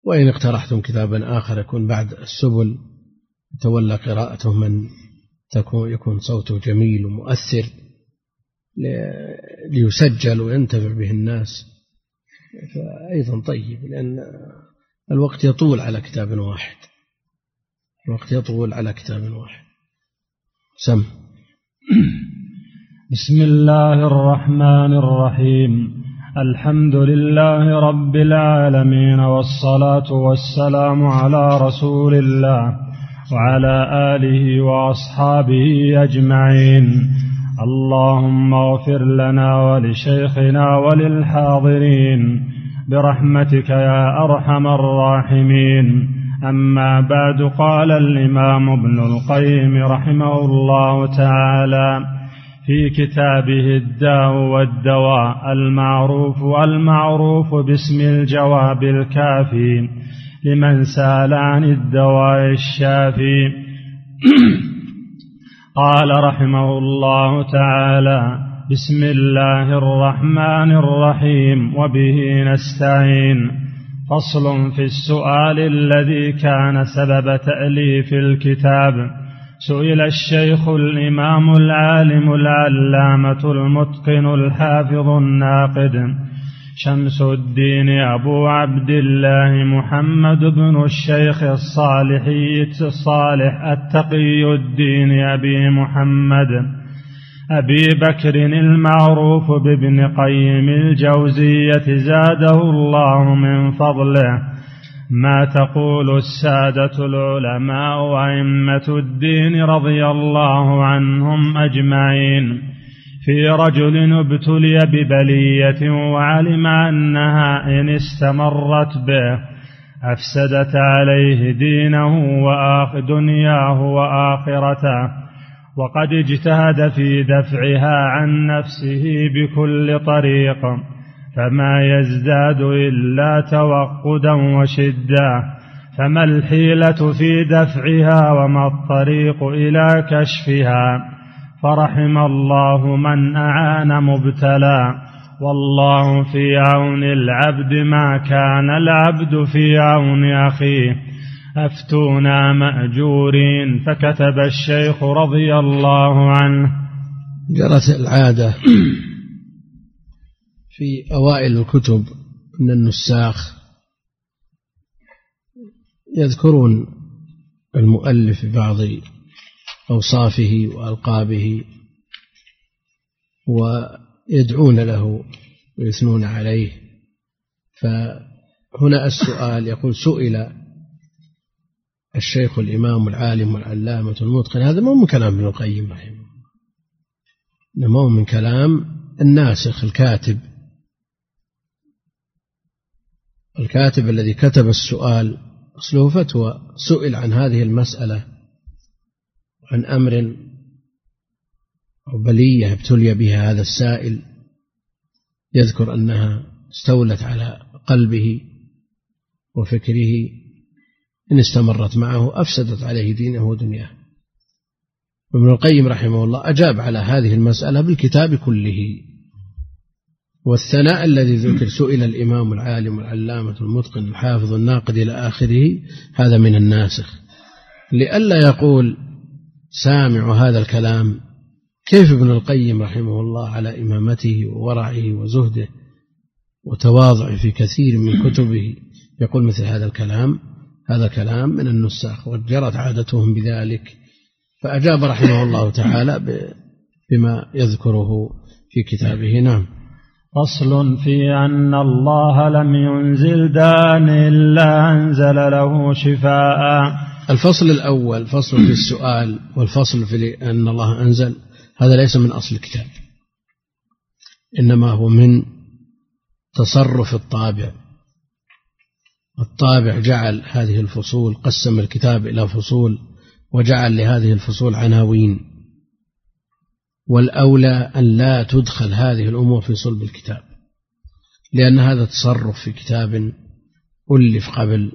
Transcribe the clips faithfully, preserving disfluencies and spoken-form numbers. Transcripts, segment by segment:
وإن اقترحتم كتابا آخر يكون بعد السبل يتولى قراءته من تكون يكون صوته جميل ومؤثر ليسجل وينتفع به الناس، فأيضا طيب، لأن الوقت يطول على كتاب واحد الوقت يطول على كتاب واحد. سم. بسم الله الرحمن الرحيم. الحمد لله رب العالمين، والصلاة والسلام على رسول الله وعلى آله وأصحابه أجمعين. اللهم اغفر لنا ولشيخنا وللحاضرين برحمتك يا أرحم الراحمين. أما بعد، قال الإمام ابن القيم رحمه الله تعالى في كتابه الداء والدواء المعروف والمعروف باسم الجواب الكافي لمن سأل عن الدواء الشافي. قال رحمه الله تعالى: بسم الله الرحمن الرحيم، وبه نستعين. فصل في السؤال الذي كان سبب تأليف الكتاب. سئل الشيخ الإمام العالم العلامة المتقن الحافظ الناقد شمس الدين أبو عبد الله محمد بن الشيخ الصالحي الصالح التقي الدين أبي محمد أبي بكر المعروف بابن قيم الجوزية زاده الله من فضله: ما تقول السادة العلماء وأئمة الدين رضي الله عنهم أجمعين في رجل ابتلي ببلية وعلم أنها إن استمرت به أفسدت عليه دينه وآخ دنياه وآخرته، وقد اجتهد في دفعها عن نفسه بكل طريق، فما يزداد إلا توقدا وشدة، فما الحيلة في دفعها وما الطريق إلى كشفها؟ فرحم الله من أعان مبتلى، والله في عون العبد ما كان العبد في عون أخيه. أفتونا مأجورين. فكتب الشيخ رضي الله عنه: جرت العادة في أوائل الكتب من النساخ يذكرون المؤلف ببعض أوصافه وألقابه ويدعون له ويثنون عليه. فهنا السؤال يقول: سئل الشيخ الإمام العالم والعلامة المتقن. هذا مو من كلام ابن القيم رحمه الله، مو من كلام الناسخ الكاتب الكاتب الذي كتب السؤال. أصله فتوى، سئل عن هذه المسألة، عن أمر أو بلية ابتلي بها هذا السائل، يذكر أنها استولت على قلبه وفكره، إن استمرت معه أفسدت عليه دينه ودنياه. ابن القيم رحمه الله أجاب على هذه المسألة بالكتاب كله. والثناء الذي ذكر: سئل الإمام العالم العلامة المتقن الحافظ الناقد إلى آخره، هذا من الناسخ، لئلا يقول سامع هذا الكلام: كيف ابن القيم رحمه الله على إمامته وورعه وزهده وتواضعه في كثير من كتبه يقول مثل هذا الكلام؟ هذا كلام من النساخ وجرت عادتهم بذلك. فأجاب رحمه الله تعالى بما يذكره في كتابه. نعم. فصل في أن الله لم ينزل داء إلا أنزل له شفاء. الفصل الأول فصل في السؤال، والفصل في أن الله أنزل، هذا ليس من أصل الكتاب، إنما هو من تصرف الطابع. الطابع جعل هذه الفصول، قسم الكتاب إلى فصول وجعل لهذه الفصول عناوين، والأولى أن لا تدخل هذه الأمور في صلب الكتاب، لأن هذا تصرف في كتاب ألف قبل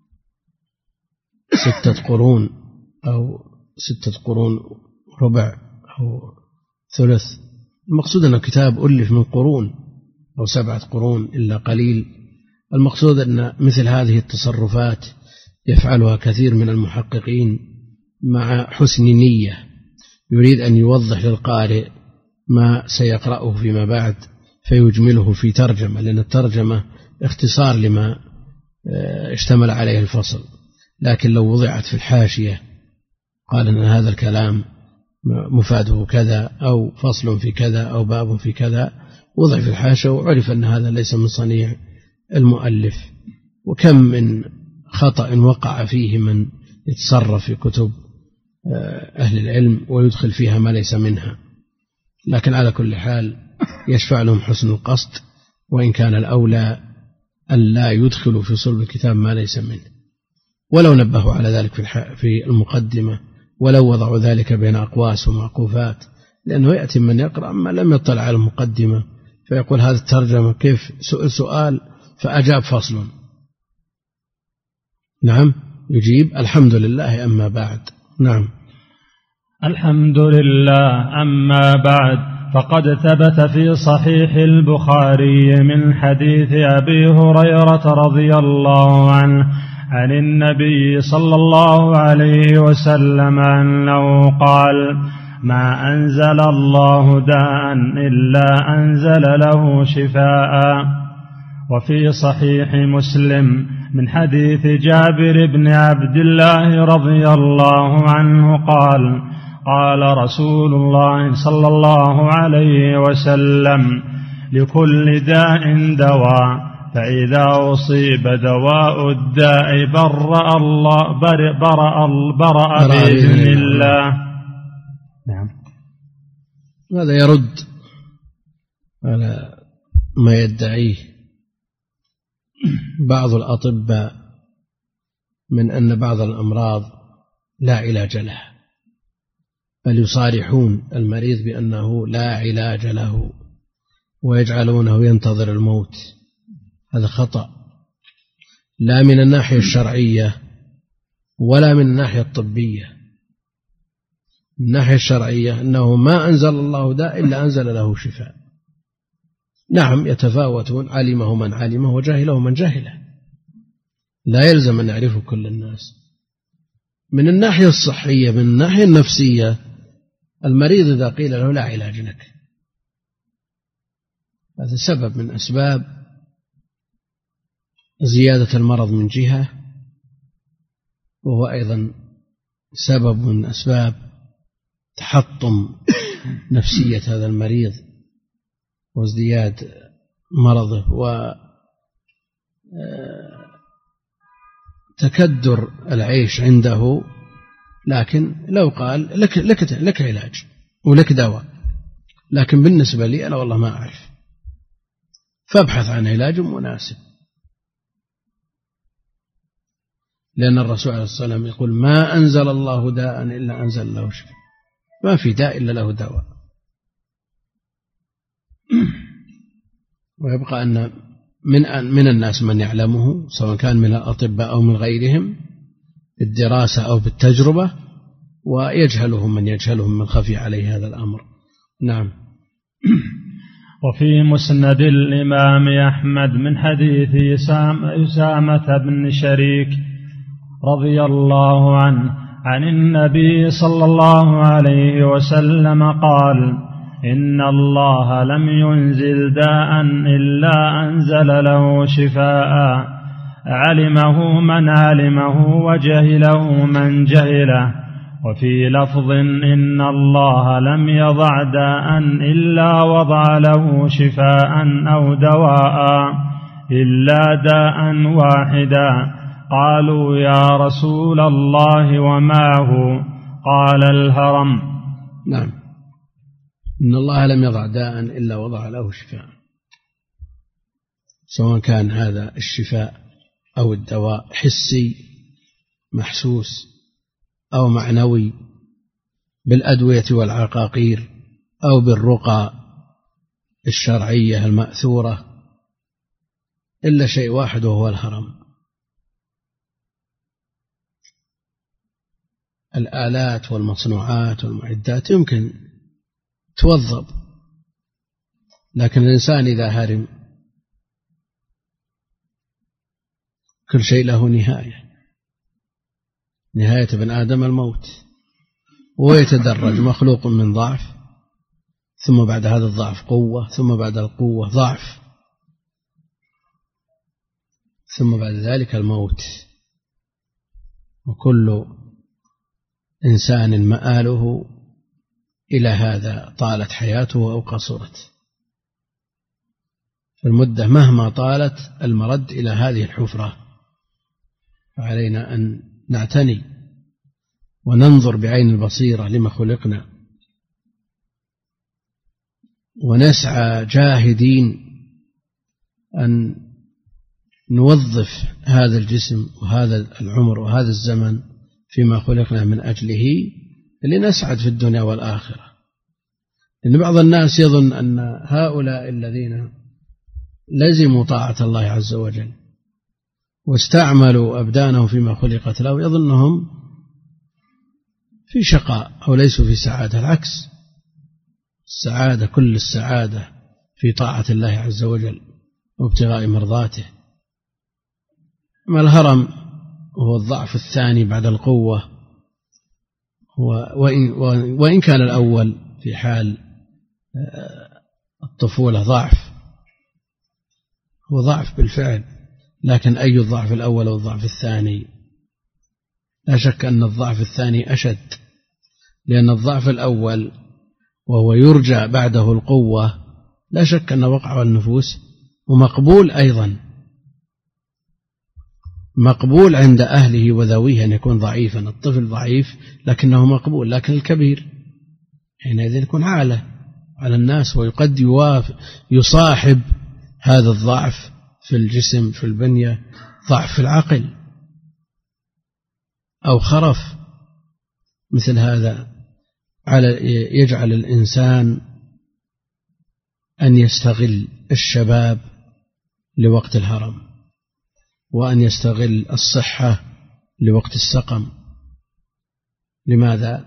ستة قرون أو ستة قرون ربع أو ثلث. المقصود أن الكتاب ألف من قرون أو سبعة قرون إلا قليل، المقصود أن مثل هذه التصرفات يفعلها كثير من المحققين مع حسن نية، يريد أن يوضح للقارئ ما سيقرأه فيما بعد فيجمله في ترجمة، لأن الترجمة اختصار لما اشتمل عليه الفصل. لكن لو وضعت في الحاشية قال أن هذا الكلام مفاده كذا أو فصل في كذا أو باب في كذا، وضع في الحاشية وعرف أن هذا ليس من صنيع المؤلف. وكم من خطأ وقع فيه من يتصرف في كتب أهل العلم ويدخل فيها ما ليس منها. لكن على كل حال يشفع لهم حسن القصد، وإن كان الأولى أن لا يدخلوا في صلب الكتاب ما ليس منه، ولو نبهوا على ذلك في المقدمة، ولو وضعوا ذلك بين أقواس ومعقوفات، لأنه يأتي من يقرأ ما لم يطلع على المقدمة فيقول هذا الترجمة كيف سؤال سؤال فأجاب فصل. نعم يجيب الحمد لله أما بعد. نعم الحمد لله أما بعد، فقد ثبت في صحيح البخاري من حديث أبي هريرة رضي الله عنه عن النبي صلى الله عليه وسلم أنه قال: ما أنزل الله داء إلا أنزل له شفاء. وفي صحيح مسلم من حديث جابر بن عبد الله رضي الله عنه قال: قال رسول الله صلى الله عليه وسلم: لكل داء دواء، فإذا أصيب دواء الداء برأ الله برأ, برأ, برأ بإذن الله. نعم. هذا يرد على ما يدعيه بعض الأطباء من أن بعض الأمراض لا علاج لها، بل يصارحون المريض بأنه لا علاج له ويجعلونه ينتظر الموت. هذا خطأ، لا من الناحية الشرعية ولا من الناحية الطبية. من الناحية الشرعية أنه ما أنزل الله داء إلا أنزل له شفاء. نعم يتفاوتون، علمه من علمه وجاهله من جاهله، لا يلزم أن يعرفه كل الناس. من الناحية الصحية، من الناحية النفسية، المريض إذا قيل له لا علاج لك، هذا سبب من أسباب زيادة المرض من جهة، وهو أيضا سبب من أسباب تحطم نفسية هذا المريض وازدياد مرضه وتكدر العيش عنده. لكن لو قال لك, لك, لك علاج ولك دواء، لكن بالنسبة لي أنا والله ما أعرف، فابحث عن علاج مناسب. لأن الرسول عليه الصلاة والسلام يقول: ما أنزل الله داء إلا أنزل له شفاء. ما في داء إلا له دواء. ويبقى أن من من الناس من يعلمه، سواء كان من الأطباء أو من غيرهم، بالدراسة أو بالتجربة، ويجهلهم من يجهلهم من خفي عليه هذا الأمر. نعم. وفي مسند الإمام أحمد من حديث أسامة بن شريك رضي الله عنه عن النبي صلى الله عليه وسلم قال: إن الله لم ينزل داء إلا أنزل له شفاء، علمه من علمه وجهله من جهله. وفي لفظ: إن الله لم يضع داء إلا وضع له شفاء أو دواء إلا داء واحدا. قالوا: يا رسول الله وما هو؟ قال: الهرم. نعم. إن الله لم يضع داء إلا وضع له شفاء، سواء كان هذا الشفاء أو الدواء حسي محسوس أو معنوي بالأدوية والعقاقير أو بالرقى الشرعية المأثورة، إلا شيء واحد وهو الهرم. الآلات والمصنوعات والمعدات يمكن توظب، لكن الإنسان إذا هرم كل شيء له نهاية، نهاية ابن آدم الموت، ويتدرج مخلوق من ضعف، ثم بعد هذا الضعف قوة، ثم بعد القوة ضعف، ثم بعد ذلك الموت. وكل إنسان مآله إلى هذا، طالت حياته أو قصرت، فالمدة مهما طالت المرد إلى هذه الحفرة. فعلينا أن نعتني وننظر بعين البصيرة لما خلقنا، ونسعى جاهدين أن نوظف هذا الجسم وهذا العمر وهذا الزمن فيما خلقنا من أجله لنسعد في الدنيا والآخرة. لأن بعض الناس يظن أن هؤلاء الذين لزموا طاعة الله عز وجل واستعملوا أبدانهم فيما خلقت له يظنهم في شقاء أو ليسوا في سعادة. العكس، السعادة كل السعادة في طاعة الله عز وجل وابتغاء مرضاته. أما الهرم وهو الضعف الثاني بعد القوة، وإن, وإن كان الأول في حال الطفولة ضعف، هو ضعف بالفعل، لكن أي الضعف الأول أو الضعف الثاني؟ لا شك أن الضعف الثاني أشد، لأن الضعف الأول وهو يرجى بعده القوة لا شك أن وقع النفوس ومقبول أيضا، مقبول عند أهله وذويه أن يكون ضعيفا. الطفل ضعيف لكنه مقبول، لكن الكبير حينئذ يكون عالة على الناس، وقد يصاحب هذا الضعف في الجسم في البنية ضعف في العقل أو خرف. مثل هذا على يجعل الإنسان أن يستغل الشباب لوقت الهرم، وأن يستغل الصحة لوقت السقم. لماذا؟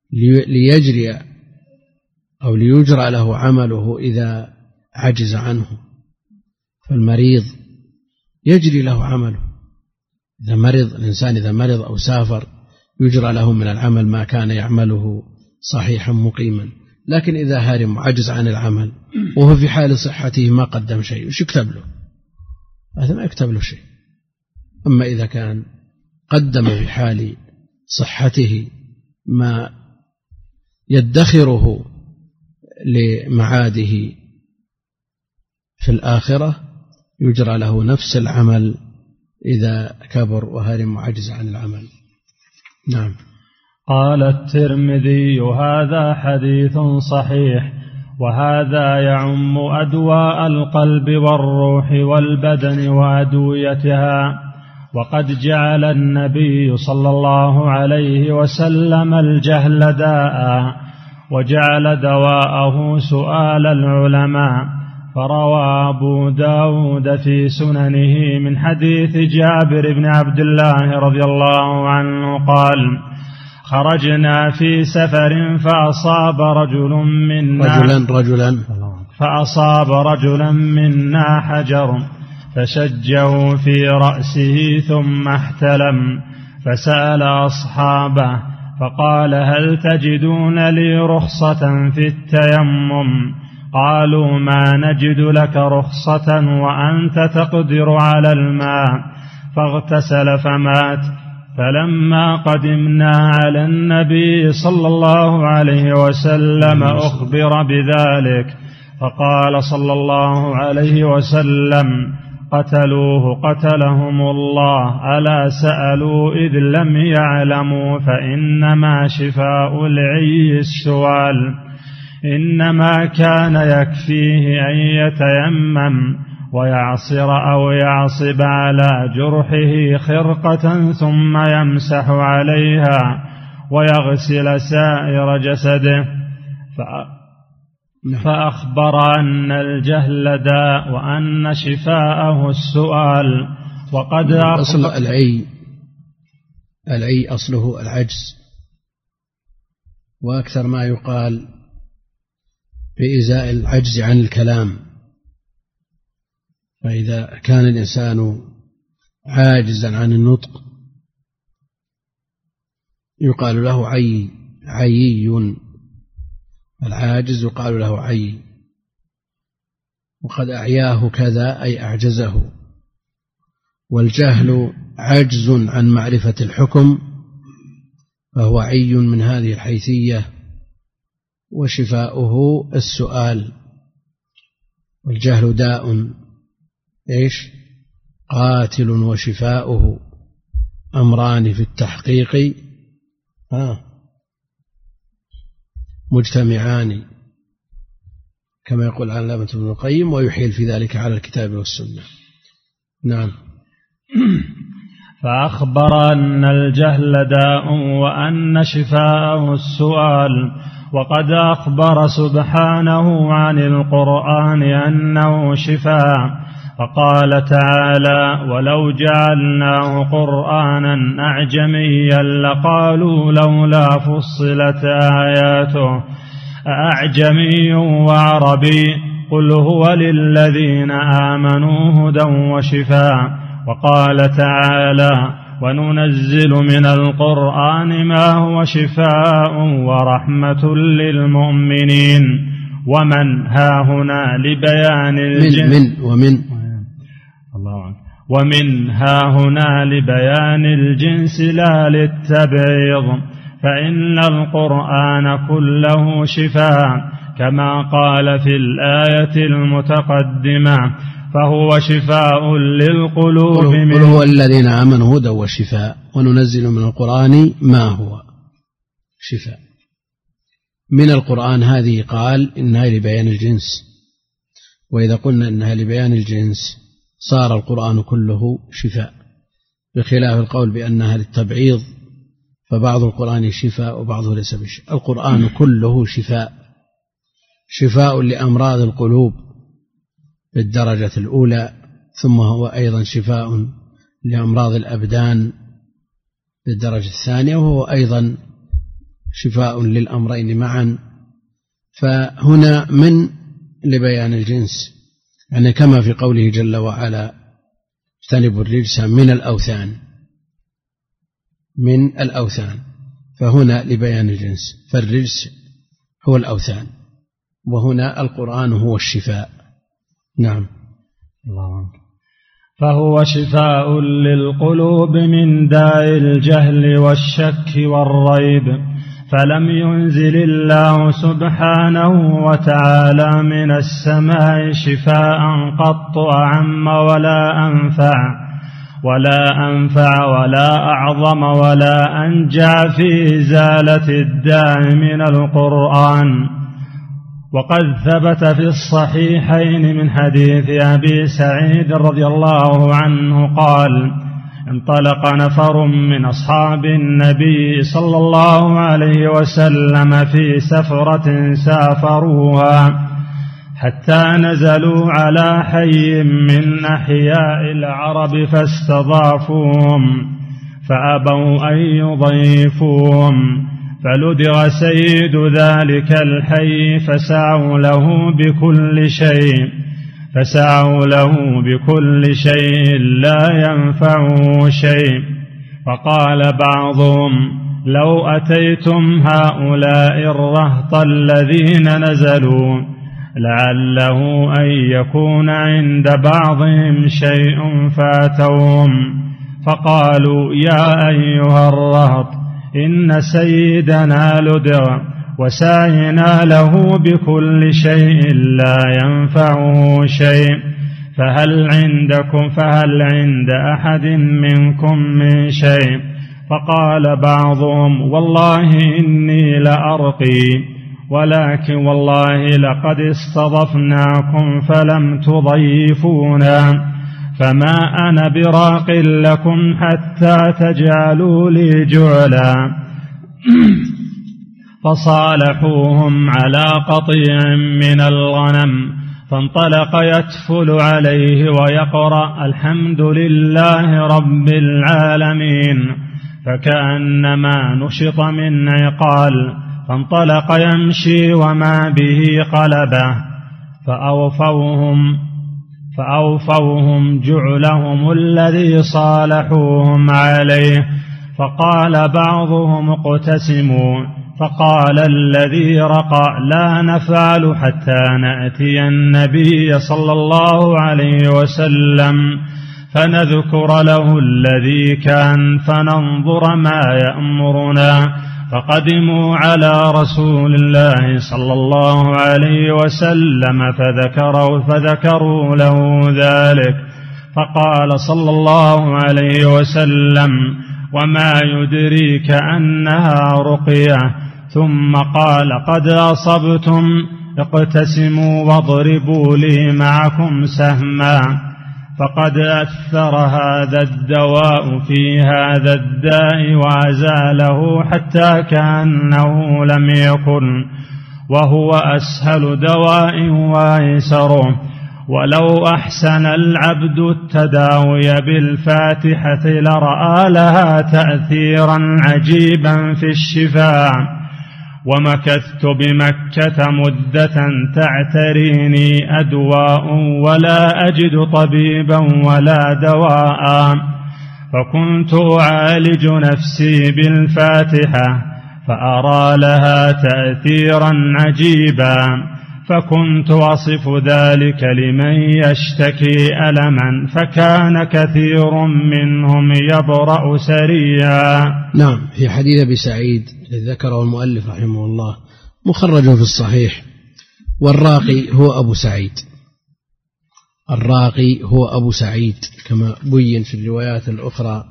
ليجري أو ليجرى له عمله إذا عجز عنه. فالمريض يجري له عمله، إذا مرض الإنسان إذا مرض أو سافر يجرى له من العمل ما كان يعمله صحيحا مقيما. لكن إذا هرم وعجز عن العمل وهو في حال صحته ما قدم شيء، وش يكتب له؟ هذا ما يكتب له شيء. أما إذا كان قدم في حال صحته ما يدخره لمعاده في الآخرة يجرى له نفس العمل إذا كبر وهرم وعجز عن العمل. نعم. قال الترمذي: هذا حديث صحيح، وهذا يعم أدواء القلب والروح والبدن وأدويتها. وقد جعل النبي صلى الله عليه وسلم الجهل داء، وجعل دواءه سؤال العلماء. فروى أبو داود في سننه من حديث جابر بن عبد الله رضي الله عنه قال: خرجنا في سفر فأصاب رجل منا رجلا رجلا فأصاب رجلا منا حجر فشجه في رأسه ثم احتلم، فسأل أصحابه فقال: هل تجدون لي رخصة في التيمم؟ قالوا: ما نجد لك رخصة وأنت تقدر على الماء. فاغتسل فمات. فلما قدمنا على النبي صلى الله عليه وسلم أخبر بذلك، فقال صلى الله عليه وسلم: قتلوه قتلهم الله، ألا سألوا إذ لم يعلموا، فإنما شفاء العي السؤال. إنما كان يكفيه أن يتيمم ويعصر أو يعصب على جرحه خرقة ثم يمسح عليها ويغسل سائر جسده. فأخبر أن الجهل داء وأن شفاءه السؤال. وقد أصل العي العي أصله العجز، وأكثر ما يقال بإزاء العجز عن الكلام. فإذا كان الإنسان عاجزا عن النطق يقال له عي عيي، العاجز يقال له عي. وقد أعياه كذا أي أعجزه. والجهل عجز عن معرفة الحكم فهو عي من هذه الحيثية، وشفاؤه السؤال. والجهل داء إيش قاتل، وشفاؤه أمران في التحقيق آه مجتمعان، كما يقول علامة ابن القيم، ويحيل في ذلك على الكتاب والسنة. نعم. فأخبر أن الجهل داء وأن شفاءه السؤال. وقد أخبر سبحانه عن القرآن أنه شفاء، فقال تعالى: ولو جعلناه قرآنا أعجميا لقالوا لولا فصلت آياته أعجمي وعربي قل هو للذين آمنوا هدى وشفاء. وقال تعالى: وننزل من القرآن ما هو شفاء ورحمة للمؤمنين. ومن ها هنا لبيان الجنس من ومن الله عنه ومن ها هنا لبيان الجنس لا للتبعيض، فإن القرآن كله شفاء كما قال في الآية المتقدمة، فهو شفاء للقلوب. قل هو الذين آمنوا هدى وشفاء وننزل من القرآن ما هو شفاء. من القرآن هذه قال إنها لبيان الجنس، وإذا قلنا إنها لبيان الجنس صار القرآن كله شفاء، بخلاف القول بأنها للتبعيض، فبعض القرآن شفاء وبعضه ليس بشفاء. القرآن كله شفاء، شفاء لأمراض القلوب بالدرجة الأولى، ثم هو أيضا شفاء لأمراض الأبدان بالدرجة الثانية، وهو أيضا شفاء للأمرين معا. فهنا من لبيان الجنس، يعني كما في قوله جل وعلا: اجتنبوا الرجس من الأوثان، من الأوثان، فهنا لبيان الجنس، فالرجس هو الأوثان، وهنا القرآن هو الشفاء. نعم. الله. فهو شفاء للقلوب من داء الجهل والشك والريب، فلم ينزل الله سبحانه وتعالى من السماء شفاء قط أعم ولا أنفع ولا أنفع ولا أعظم ولا أنجع في إزالة الداء من القرآن. وقد ثبت في الصحيحين من حديث أبي سعيد رضي الله عنه قال: انطلق نفر من أصحاب النبي صلى الله عليه وسلم في سفرة سافروها حتى نزلوا على حي من أحياء العرب فاستضافوهم فأبوا أن يضيفوهم، فلدغ سيد ذلك الحي فسعوا له بكل شيء فسعوا له بكل شيء لا ينفعه شيء. فقال بعضهم: لو أتيتم هؤلاء الرهط الذين نزلوا لعله أن يكون عند بعضهم شيء فاتوهم، فقالوا: يا أيها الرهط إن سيدنا لدغ وسعينا له بكل شيء لا ينفعه شيء، فهل عندكم فهل عند أحد منكم من شيء؟ فقال بعضهم: والله إني لأرقي، ولكن والله لقد استضفناكم فلم تضيفونا، فما أنا براق لكم حتى تجعلوا لي جعلا. فصالحوهم على قطيع من الغنم، فانطلق يتفل عليه ويقرأ: الحمد لله رب العالمين، فكأنما نشط من عقال، فانطلق يمشي وما به قلبه، فأوفوهم فأوفوهم جعلهم الذي صالحوهم عليه. فقال بعضهم اقتسموا، فقال الذي رقى لا نفعل حتى نأتي النبي صلى الله عليه وسلم فنذكر له الذي كان فننظر ما يأمرنا. فقدموا على رسول الله صلى الله عليه وسلم فذكروا, فذكروا له ذلك، فقال صلى الله عليه وسلم: وما يدريك أنها رقية؟ ثم قال: قد أصبتم، اقتسموا واضربوا لي معكم سهما. فقد أثر هذا الدواء في هذا الداء وأزاله حتى كأنه لم يكن، وهو أسهل دواء وأيسره. ولو أحسن العبد التداوي بالفاتحة لرأى لها تأثيرا عجيبا في الشفاء. ومكثت بمكة مدة تعتريني أدواء ولا أجد طبيبا ولا دواء، فكنت أعالج نفسي بالفاتحة فأرى لها تأثيرا عجيبا، فكنت أصف ذلك لمن يشتكي ألما، فكان كثير منهم يبرأ سريعا. نعم، في حديث أبي سعيد الذي ذكره المؤلف رحمه الله مخرج في الصحيح: والراقي هو أبو سعيد. الراقي هو أبو سعيد كما بين في الروايات الأخرى.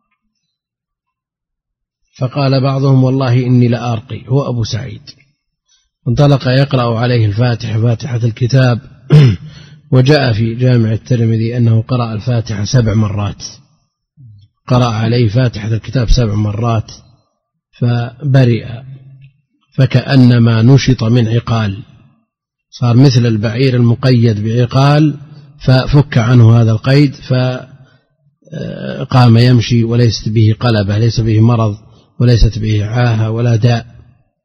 فقال بعضهم: والله إني لأرقي، هو أبو سعيد. انطلق يقرأ عليه الفاتحة، فاتحة الكتاب. وجاء في جامع الترمذي أنه قرأ الفاتحة سبع مرات، قرأ عليه فاتحة الكتاب سبع مرات فبرئ، فكأنما نشط من عقال، صار مثل البعير المقيد بعقال، ففك عنه هذا القيد فقام يمشي وليست به قلبة، ليس به مرض وليست به عاهة ولا داء.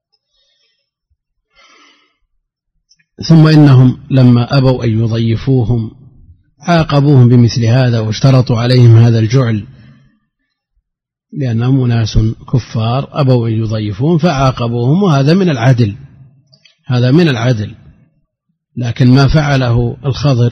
ثم إنهم لما أبوا أن يضيفوهم عاقبوهم بمثل هذا واشترطوا عليهم هذا الجعل، لأنهم أناس كفار أبوا أن يضيفوهم فعاقبوهم، وهذا من العدل، هذا من العدل. لكن ما فعله الخضر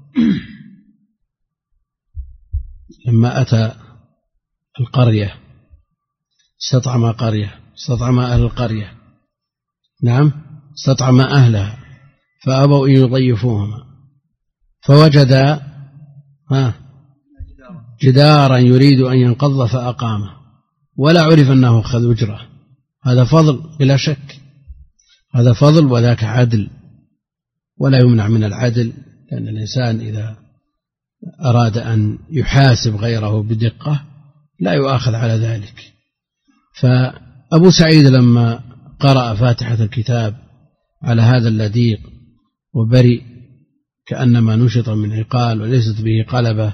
لما أتى القرية استطعم قرية استطعم أهل القرية نعم استطعم أهلها فأبوا أن يضيفوهم، فوجد جدارا يريد أن ينقض فأقامه، ولا عرف أنه أخذ أجرة. هذا فضل بلا شك، هذا فضل وذاك عدل، ولا يمنع من العدل، لأن الإنسان إذا أراد أن يحاسب غيره بدقة لا يؤاخذ على ذلك. فأبو سعيد لما قرأ فاتحة الكتاب على هذا اللديق وبرئ كأنما نشط من عقال وليست به قلبة،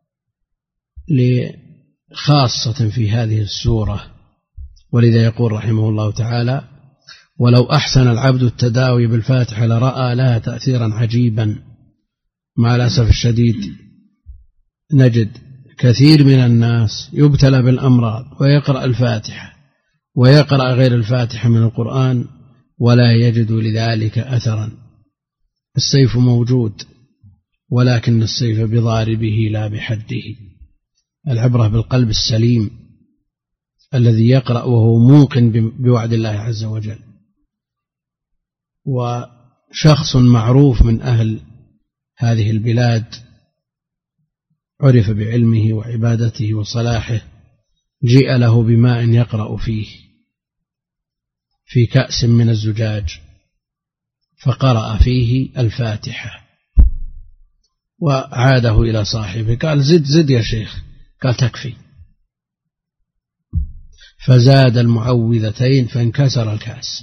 لخاصة في هذه السورة. ولذا يقول رحمه الله تعالى: ولو أحسن العبد التداوي بالفاتحة لرأى لها تأثيرا عجيبا. مع الأسف الشديد نجد كثير من الناس يبتلى بالأمراض ويقرأ الفاتحة ويقرأ غير الفاتحة من القرآن ولا يجد لذلك أثرا. السيف موجود، ولكن السيف بضاربه لا بحده. العبرة بالقلب السليم الذي يقرأ وهو موقن بوعد الله عز وجل. وشخص معروف من أهل هذه البلاد عرف بعلمه وعبادته وصلاحه، جيء له بماء يقرأ فيه في كأس من الزجاج، فقرأ فيه الفاتحة، وعاده إلى صاحبه قال: زد زد يا شيخ. قال: تكفي. فزاد المعوذتين فانكسر الكأس.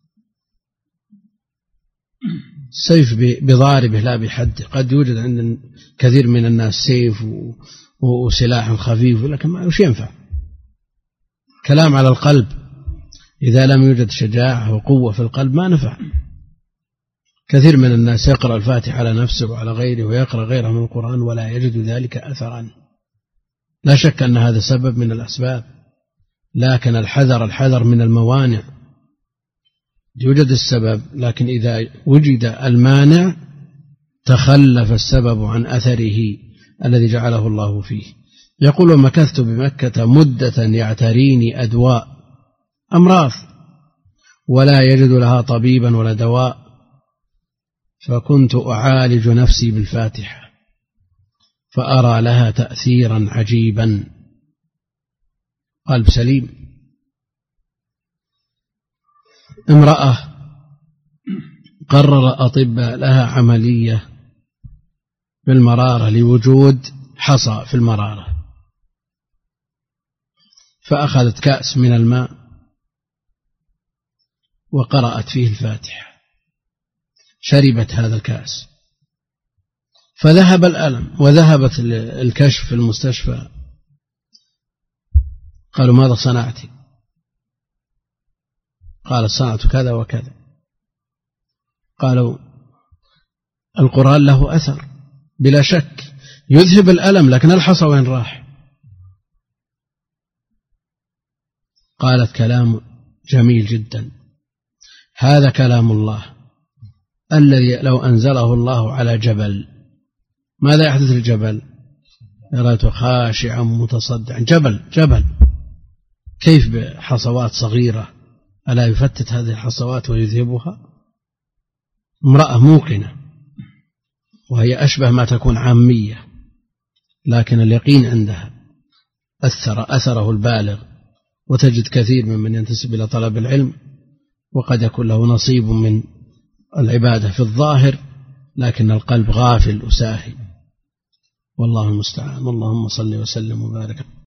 السيف بضاربه لا بحده. قد يوجد عند كثير من الناس سيف وسلاح خفيف، لكن ما وش ينفع. كلام على القلب إذا لم يوجد شجاعة وقوة في القلب ما نفع. كثير من الناس يقرأ الفاتحة على نفسه وعلى غيره ويقرأ غيره من القرآن ولا يجد ذلك أثرا. لا شك أن هذا سبب من الأسباب، لكن الحذر الحذر من الموانع. يوجد السبب، لكن إذا وجد المانع تخلف السبب عن أثره الذي جعله الله فيه. يقول: ومكثت بمكة مدة يعتريني أدواء، أمراض، ولا يجد لها طبيبا ولا دواء، فكنت أعالج نفسي بالفاتحة فأرى لها تأثيرا عجيبا. قلب سليم. امرأة قرر أطباء لها عملية بالمرارة لوجود حصى في المرارة، فأخذت كأس من الماء وقرأت فيه الفاتحة، شربت هذا الكأس فذهب الألم، وذهبت الكشف في المستشفى، قالوا: ماذا صنعت؟ قال: صنعت كذا وكذا. قالوا: القرآن له أثر بلا شك، يذهب الألم، لكن الحصى وين راح؟ قالت: كلام جميل جدا، هذا كلام الله الذي لو أنزله الله على جبل ماذا يحدث للجبل؟ رأيته خاشعا متصدعا. جبل جبل كيف بحصوات صغيرة؟ ألا يفتت هذه الحصوات ويذهبها؟ امرأة موقنة، وهي أشبه ما تكون عامية، لكن اليقين عندها أثر أثره البالغ. وتجد كثير ممن ينتسب إلى طلب العلم وقد يكون له نصيب من العبادة في الظاهر، لكن القلب غافل وساهي، والله المستعان. اللهم صل وسلم وبارك.